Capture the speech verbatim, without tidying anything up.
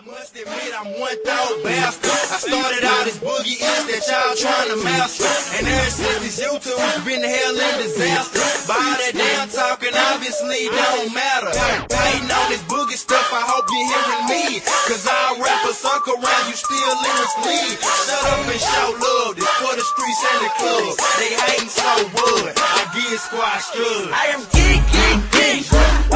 must admit I'm one thought bastard. I started all this boogie is that y'all trying to master. And ever since this YouTube has been hell in disaster. By all that damn talking obviously don't matter. Hating on this boogie stuff, I hope you're hearing me. Cause all rappers suck around, you still lyrically. Shut up and show love, this for the streets and the clubs. They hating so wood, I get squash good. I am geek, geek, geek.